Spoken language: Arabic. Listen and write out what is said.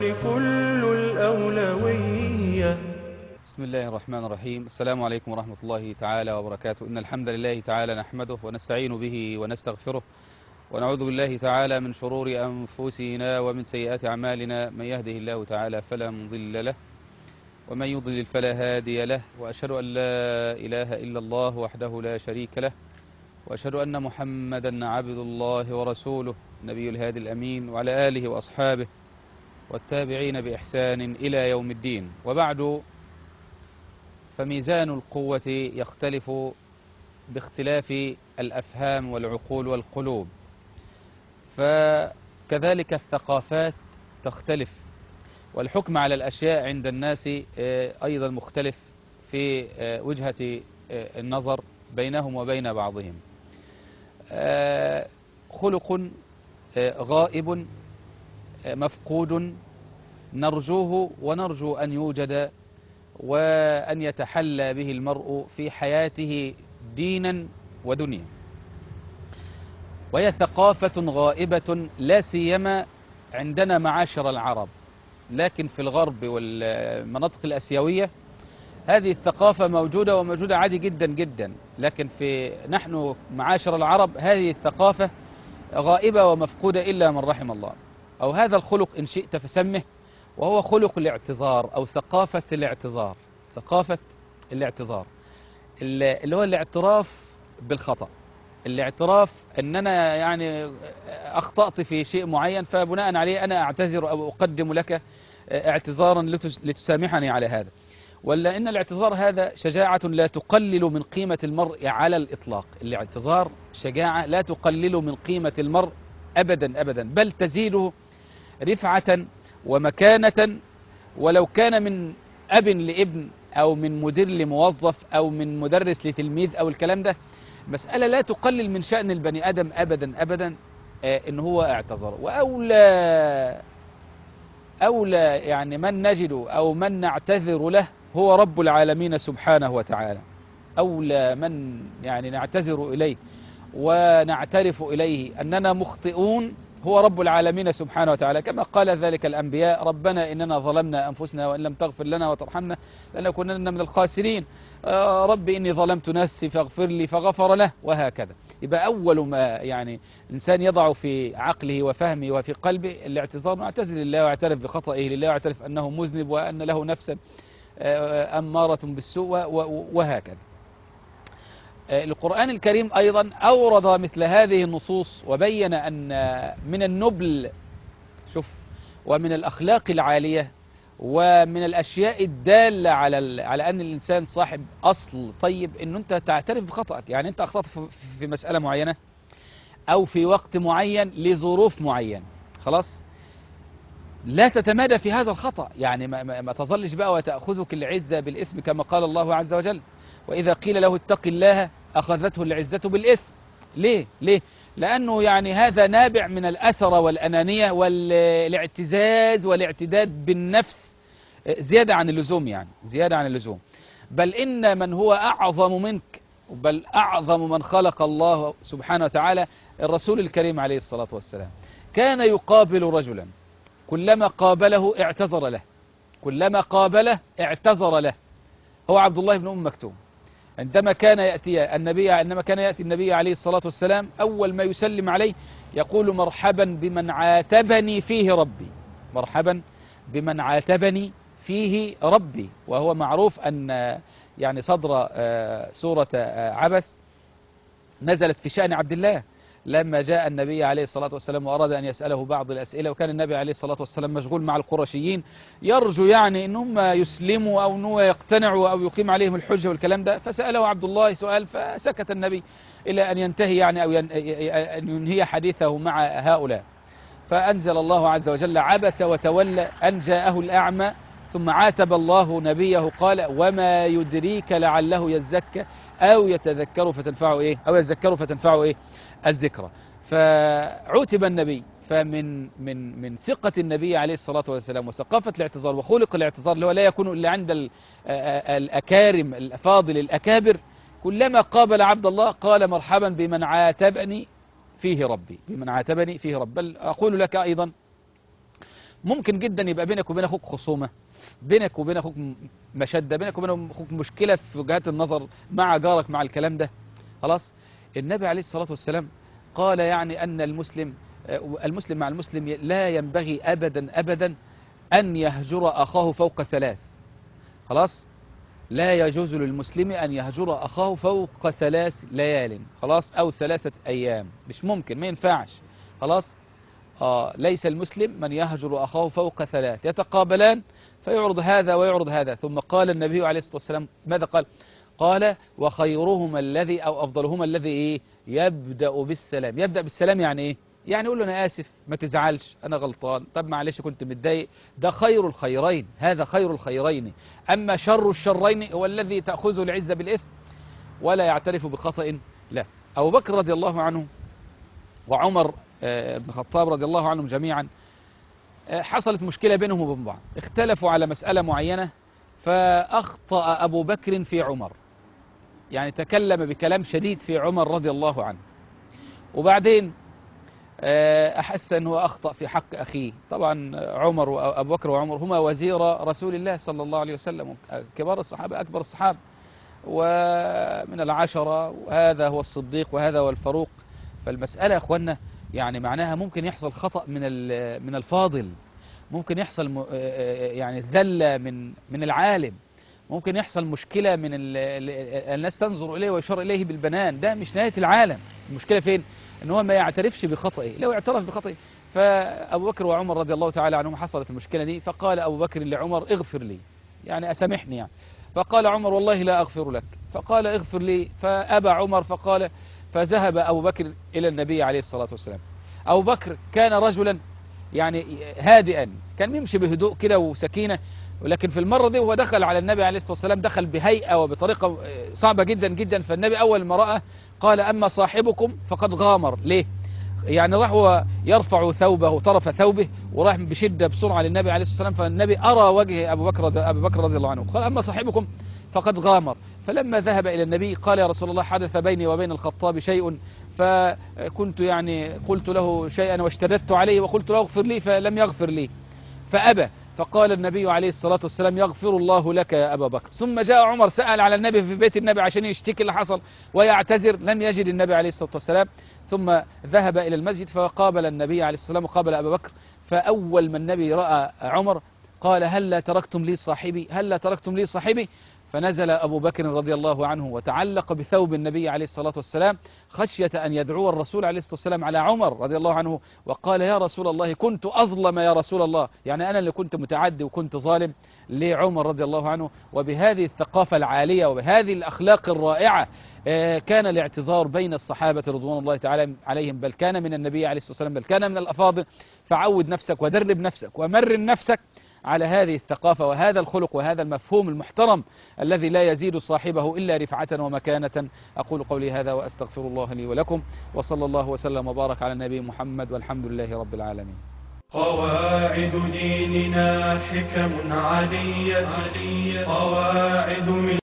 كل الأولوية. بسم الله الرحمن الرحيم. السلام عليكم ورحمة الله تعالى وبركاته. إن الحمد لله تعالى نحمده ونستعين به ونستغفره ونعوذ بالله تعالى من شرور أنفسنا ومن سيئات أعمالنا. من يهده الله تعالى فلا مضل له ومن يضلل فلا هادي له، وأشهد أن لا إله إلا الله وحده لا شريك له، وأشهد أن محمدا عبد الله ورسوله نبي الهادي الأمين، وعلى آله وأصحابه والتابعين بإحسان إلى يوم الدين. وبعد، فميزان القوة يختلف باختلاف الأفهام والعقول والقلوب، فكذلك الثقافات تختلف، والحكم على الأشياء عند الناس أيضا مختلف في وجهة النظر بينهم وبين بعضهم. خلق غائب مفقود نرجوه ونرجو أن يوجد وأن يتحلى به المرء في حياته دينا ودنيا، وهي ثقافة غائبة لا سيما عندنا معاشر العرب، لكن في الغرب والمناطق الآسيوية هذه الثقافة موجودة وموجودة عادي جدا جدا، لكن نحن معاشر العرب هذه الثقافة غائبة ومفقودة إلا من رحم الله، أو هذا الخلق إن شئت فسمه، وهو خلق الاعتذار أو ثقافة الاعتذار. ثقافة الاعتذار اللي هو الاعتراف بالخطأ، الاعتراف أن أنا يعني أخطأت في شيء معين، فبناء عليه أنا أعتذر أو أقدم لك اعتذارا لتسامحني على هذا. ولا إن الاعتذار هذا شجاعة لا تقلل من قيمة المرء على الإطلاق. الاعتذار شجاعة لا تقلل من قيمة المرء أبدا أبدا، بل تزيده رفعة ومكانة، ولو كان من أب لابن أو من مدير لموظف أو من مدرس لتلميذ أو الكلام ده، مسألة لا تقلل من شأن البني آدم أبدا أبدا إن هو اعتذر. أولى يعني من نجد أو من نعتذر له هو رب العالمين سبحانه وتعالى. أولى من يعني نعتذر إليه ونعترف إليه أننا مخطئون هو رب العالمين سبحانه وتعالى، كما قال ذلك الأنبياء: ربنا إننا ظلمنا أنفسنا وإن لم تغفر لنا وترحمنا لنكونن من الخاسرين، رب إني ظلمت نفسي فاغفر لي، فغفر له، وهكذا. يبقى أول ما يعني إنسان يضع في عقله وفهمه وفي قلبه الاعتذار، واعتذر لله واعترف بخطئه لله واعترف أنه مذنب وأن له نفسا أمارة بالسوء، وهكذا. القرآن الكريم أيضا أورد مثل هذه النصوص وبين أن من النبل ومن الأخلاق العالية ومن الأشياء الدالة على أن الإنسان صاحب أصل طيب أنه أنت تعترف بخطأك. يعني أنت أخطأت في مسألة معينة أو في وقت معين لظروف معينة، خلاص لا تتمادى في هذا الخطأ، يعني ما تظلش بقى وتأخذك العزة بالاسم، كما قال الله عز وجل: وإذا قيل له اتق الله أخذته العزة بالاسم. ليه؟ لأنه يعني هذا نابع من الأثر والأنانية والاعتزاز والاعتداد بالنفس زيادة عن اللزوم، يعني زيادة عن اللزوم. بل إن من هو أعظم منك، بل أعظم من خلق الله سبحانه وتعالى الرسول الكريم عليه الصلاة والسلام، كان يقابل رجلا كلما قابله اعتذر له، كلما قابله اعتذر له. هو عبد الله بن أم مكتوم، عندما كان يأتي النبي عليه الصلاة والسلام، أول ما يسلم عليه يقول: مرحبا بمن عاتبني فيه ربي، مرحبا بمن عاتبني فيه ربي. وهو معروف أن يعني صدر سورة عبس نزلت في شأن عبد الله، لما جاء النبي عليه الصلاة والسلام وأراد أن يسأله بعض الأسئلة، وكان النبي عليه الصلاة والسلام مشغول مع القرشيين يرجو يعني أنهم يسلموا أو أنه يقتنعوا أو يقيم عليهم الحجة والكلام ده، فسأله عبد الله سؤال فسكت النبي إلى أن ينتهي يعني أو أن ينهي حديثه مع هؤلاء. فأنزل الله عز وجل: عبس وتولى أن جاءه الأعمى. ثم عاتب الله نبيه قال: وما يدريك لعله يزكى أو يتذكر فتنفعه إيه أو يذكر فتنفعه إيه الذكرى. فعوتب النبي. فمن ثقة النبي عليه الصلاة والسلام وثقافة الاعتذار وخلق الاعتذار اللي هو لا يكون إلا عند الأكارم الأفاضل الأكابر، كلما قابل عبد الله قال: مرحبا بمن عاتبني فيه ربي، بمن عاتبني فيه ربي. بل أقول لك أيضا ممكن جدا يبقى بينك وبين أخوك خصومة، بينك وبين أخوك مشدة، بينك وبين أخوك مشكلة في وجهات النظر مع جارك مع الكلام ده. خلاص. النبي عليه الصلاة والسلام قال يعني أن المسلم مع المسلم لا ينبغي أبدا أبدا أن يهجر أخاه فوق 3. خلاص. لا يجوز للمسلم أن يهجر أخاه فوق 3 ليال، خلاص، أو 3 أيام، مش ممكن، ما ينفعش. خلاص. ليس المسلم من يهجر أخاه فوق 3 يتقابلان فيعرض هذا ويعرض هذا. ثم قال النبي عليه الصلاة والسلام ماذا قال؟ قال وخيرهما الذي أو أفضلهما الذي إيه؟ يبدأ بالسلام. يبدأ بالسلام يعني إيه؟ يعني يقول له أنا آسف، ما تزعلش، أنا غلطان، طب معلش كنت متضايق. ده خير الخيرين، هذا خير الخيرين. أما شر الشرين هو الذي تأخذه العزة بالإثم ولا يعترف بخطأ. لا. أبو بكر رضي الله عنه وعمر بن الخطاب رضي الله عنهم جميعا حصلت مشكلة بينهم وبين بعض، اختلفوا على مسألة معينة، فأخطأ أبو بكر في عمر، يعني تكلم بكلام شديد في عمر رضي الله عنه، وبعدين أحس أنه أخطأ في حق أخيه. طبعا عمر وأبو بكر وعمر هما وزير رسول الله صلى الله عليه وسلم، كبار الصحابة أكبر الصحابة ومن العشرة، وهذا هو الصديق وهذا هو الفاروق. فالمسألة يا أخوانا يعني معناها ممكن يحصل خطأ من الفاضل، ممكن يحصل يعني ذلة من العالم، ممكن يحصل مشكلة من الناس تنظر إليه ويشار إليه بالبنان. ده مش نهاية العالم. المشكلة فين؟ ان هو ما يعترفش بخطئه. لو اعترف بخطئه، فأبو بكر وعمر رضي الله تعالى عنهم حصلت المشكلة دي، فقال أبو بكر لعمر اغفر لي، يعني أسامحني يعني. فقال عمر والله لا أغفر لك، فقال اغفر لي، فأبى عمر، فذهب أبو بكر إلى النبي عليه الصلاة والسلام. أبو بكر كان رجلا يعني هادئا، كان يمشي بهدوء كده وسكينة، ولكن في المرة دي وهو دخل على النبي عليه الصلاة والسلام دخل بهيئة وبطريقة صعبة جدا جدا. فالنبي أول ما رأى قال أما صاحبكم فقد غامر. ليه؟ يعني راح هو يرفع ثوبه طرف ثوبه وراح بشدة بسرعة للنبي عليه الصلاة والسلام، فالنبي أرى وجه أبو بكر رضي الله عنه، قال أما صاحبكم فقد غامر. فلما ذهب إلى النبي قال يا رسول الله حدث بيني وبين الخطاب شيء، فكنت يعني قلت له شيئا واشتددت عليه وقلت له اغفر لي فلم يغفر لي فأبى. فقال النبي عليه الصلاة والسلام يغفر الله لك يا أبا بكر. ثم جاء عمر سأل على النبي في بيت النبي عشان يشتكي اللي حصل ويعتذر، لم يجد النبي عليه الصلاة والسلام. ثم ذهب إلى المسجد فقابل النبي عليه الصلاة والسلام وقابل أبا بكر. فأول ما النبي رأى عمر قال هلا تركتم لي صاحبي، هلا تركتم لي صاحبي. فنزل أبو بكر رضي الله عنه وتعلق بثوب النبي عليه الصلاة والسلام خشية أن يدعو الرسول عليه الصلاة والسلام على عمر رضي الله عنه، وقال يا رسول الله كنت أظلم يا رسول الله، يعني أنا اللي كنت متعدي وكنت ظالم لعمر رضي الله عنه. وبهذه الثقافة العالية وبهذه الأخلاق الرائعة كان الاعتذار بين الصحابة رضوان الله تعالى عليهم، بل كان من النبي عليه الصلاة والسلام، بل كان من الأفاضل. فعود نفسك ودرب نفسك ومرن نفسك على هذه الثقافة وهذا الخلق وهذا المفهوم المحترم الذي لا يزيد صاحبه إلا رفعة ومكانة. أقول قولي هذا وأستغفر الله لي ولكم، وصلى الله وسلم وبارك على النبي محمد، والحمد لله رب العالمين. قواعد ديننا حكم علية، قواعد